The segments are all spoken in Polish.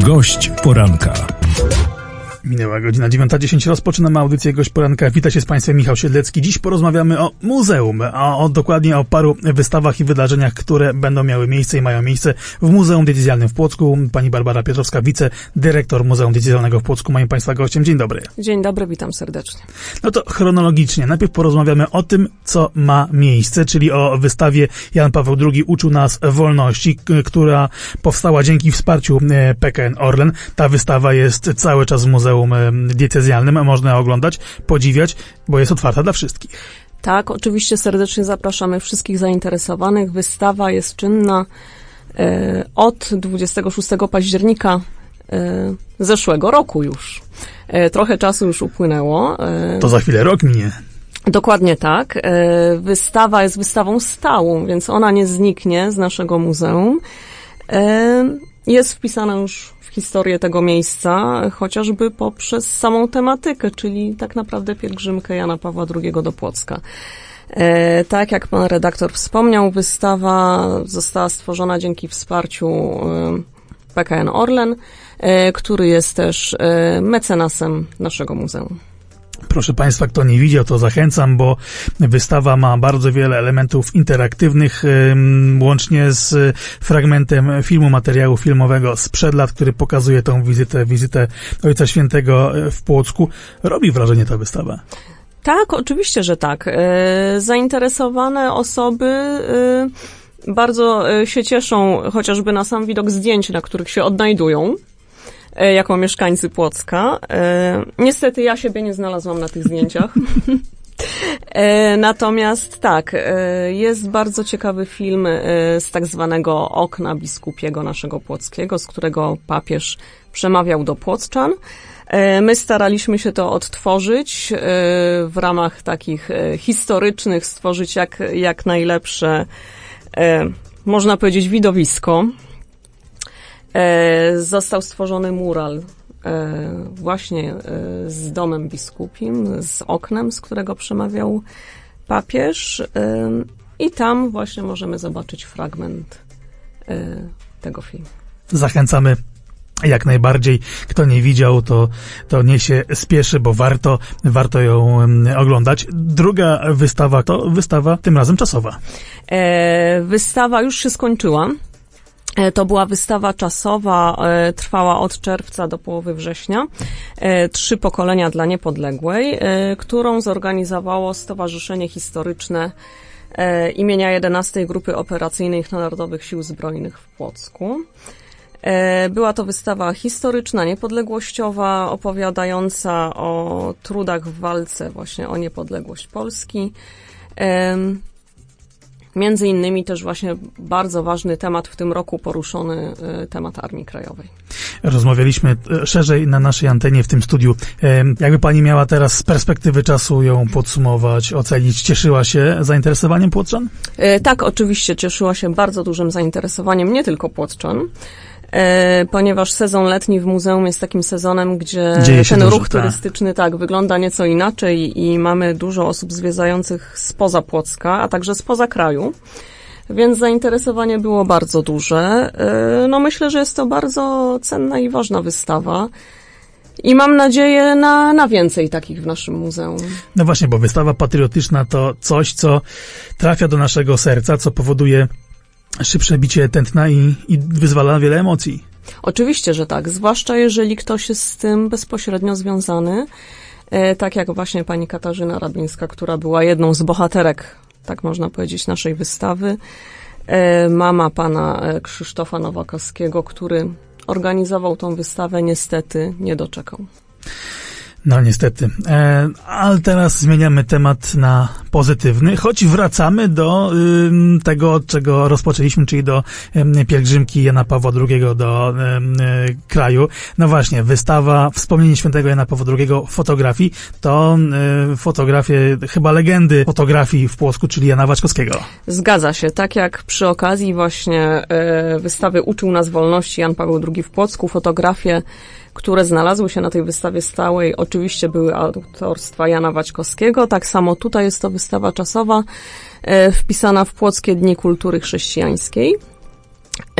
Gość poranka. Minęła godzina 9:10. Rozpoczynamy audycję Gość Poranka. Witam się z Państwem, Michał Siedlecki. Dziś porozmawiamy o muzeum, a dokładnie o paru wystawach i wydarzeniach, które będą miały miejsce i mają miejsce w Muzeum Diecezjalnym w Płocku. Pani Barbara Piotrowska, wicedyrektor Muzeum Diecezjalnego w Płocku, moim Państwa gościem. Dzień dobry. Dzień dobry, witam serdecznie. No to chronologicznie. Najpierw porozmawiamy o tym, co ma miejsce, czyli o wystawie Jan Paweł II uczył nas wolności, która powstała dzięki wsparciu PKN Orlen. Ta wystawa jest cały czas w Muzeum Diecezjalnym, można oglądać, podziwiać, bo jest otwarta dla wszystkich. Tak, oczywiście serdecznie zapraszamy wszystkich zainteresowanych. Wystawa jest czynna od 26 października zeszłego roku już. Trochę czasu już upłynęło. To za chwilę rok minie. Dokładnie tak. Wystawa jest wystawą stałą, więc ona nie zniknie z naszego muzeum. Jest wpisana już w historię tego miejsca, chociażby poprzez samą tematykę, czyli tak naprawdę pielgrzymkę Jana Pawła II do Płocka. Tak jak pan redaktor wspomniał, wystawa została stworzona dzięki wsparciu PKN Orlen, który jest też mecenasem naszego muzeum. Proszę Państwa, kto nie widział, to zachęcam, bo wystawa ma bardzo wiele elementów interaktywnych, łącznie z fragmentem filmu, materiału filmowego sprzed lat, który pokazuje tą wizytę Ojca Świętego w Płocku. Robi wrażenie ta wystawa. Tak, oczywiście, że tak. Zainteresowane osoby bardzo się cieszą chociażby na sam widok zdjęć, na których się odnajdują jako mieszkańcy Płocka. Niestety ja siebie nie znalazłam na tych zdjęciach. Natomiast tak, jest bardzo ciekawy film z tak zwanego okna biskupiego naszego płockiego, z którego papież przemawiał do płoccczan. My staraliśmy się to odtworzyć w ramach takich historycznych, stworzyć jak najlepsze, można powiedzieć, widowisko. Został stworzony mural właśnie z domem biskupim, z oknem, z którego przemawiał papież, i tam właśnie możemy zobaczyć fragment tego filmu. Zachęcamy jak najbardziej. Kto nie widział, to niech się spieszy, bo warto ją oglądać. Druga wystawa to wystawa tym razem czasowa. Wystawa już się skończyła. To była wystawa czasowa, trwała od czerwca do połowy września. 3 pokolenia dla niepodległej, którą zorganizowało Stowarzyszenie Historyczne imienia 11 Grupy Operacyjnej Narodowych Sił Zbrojnych w Płocku. Była to wystawa historyczna, niepodległościowa, opowiadająca o trudach w walce właśnie o niepodległość Polski. Między innymi też właśnie bardzo ważny temat w tym roku poruszony, temat Armii Krajowej. Rozmawialiśmy szerzej na naszej antenie w tym studiu. Jakby pani miała teraz z perspektywy czasu ją podsumować, ocenić, cieszyła się zainteresowaniem płoccczan? Tak, oczywiście cieszyła się bardzo dużym zainteresowaniem, nie tylko płoccczan, ponieważ sezon letni w muzeum jest takim sezonem, gdzie ten ruch turystyczny wygląda nieco inaczej i mamy dużo osób zwiedzających spoza Płocka, a także spoza kraju, więc zainteresowanie było bardzo duże. No myślę, że jest to bardzo cenna i ważna wystawa i mam nadzieję na więcej takich w naszym muzeum. No właśnie, bo wystawa patriotyczna to coś, co trafia do naszego serca, co powoduje szybsze bicie tętna i wyzwala wiele emocji. Oczywiście, że tak. Zwłaszcza jeżeli ktoś jest z tym bezpośrednio związany. Tak jak właśnie pani Katarzyna Rabińska, która była jedną z bohaterek, tak można powiedzieć, naszej wystawy. Mama pana Krzysztofa Nowakowskiego, który organizował tą wystawę, niestety nie doczekał. No niestety. Ale teraz zmieniamy temat na pozytywny, choć wracamy do tego, od czego rozpoczęliśmy, czyli do pielgrzymki Jana Pawła II do kraju. No właśnie, wystawa Wspomnienie Świętego Jana Pawła II fotografii to fotografie chyba legendy fotografii w Płocku, czyli Jana Waćkowskiego. Zgadza się. Tak jak przy okazji właśnie wystawy Uczył nas wolności Jan Paweł II w Płocku, fotografie, które znalazły się na tej wystawie stałej, oczywiście były autorstwa Jana Waćkowskiego. Tak samo tutaj jest to wystawa czasowa, wpisana w Płockie Dni Kultury Chrześcijańskiej.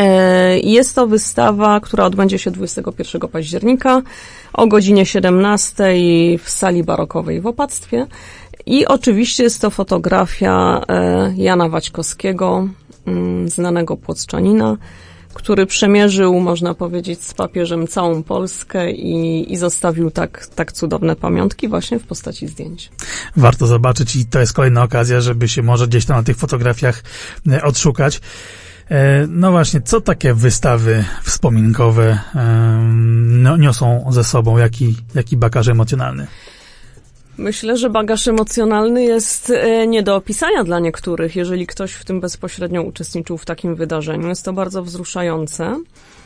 Jest to wystawa, która odbędzie się 21 października o godzinie 17 w sali barokowej w Opactwie. I oczywiście jest to fotografia Jana Waćkowskiego, znanego płockczanina, który przemierzył, można powiedzieć, z papieżem całą Polskę i zostawił tak cudowne pamiątki właśnie w postaci zdjęć. Warto zobaczyć i to jest kolejna okazja, żeby się może gdzieś tam na tych fotografiach odszukać. No właśnie, co takie wystawy wspominkowe niosą ze sobą? Jaki bagaż emocjonalny? Myślę, że bagaż emocjonalny jest nie do opisania dla niektórych, jeżeli ktoś w tym bezpośrednio uczestniczył w takim wydarzeniu. Jest to bardzo wzruszające,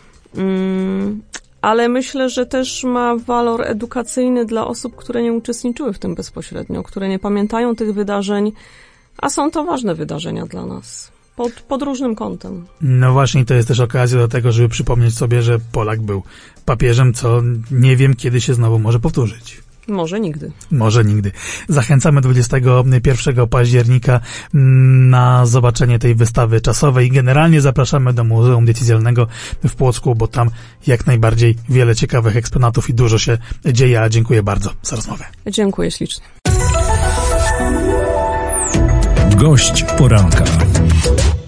ale myślę, że też ma walor edukacyjny dla osób, które nie uczestniczyły w tym bezpośrednio, które nie pamiętają tych wydarzeń, a są to ważne wydarzenia dla nas. Pod różnym kątem. No właśnie, to jest też okazja do tego, żeby przypomnieć sobie, że Polak był papieżem, co nie wiem, kiedy się znowu może powtórzyć. Może nigdy. Może nigdy. Zachęcamy 21 października na zobaczenie tej wystawy czasowej. Generalnie zapraszamy do Muzeum Diecezjalnego w Płocku, bo tam jak najbardziej wiele ciekawych eksponatów i dużo się dzieje. A dziękuję bardzo za rozmowę. Dziękuję ślicznie. Gość poranka.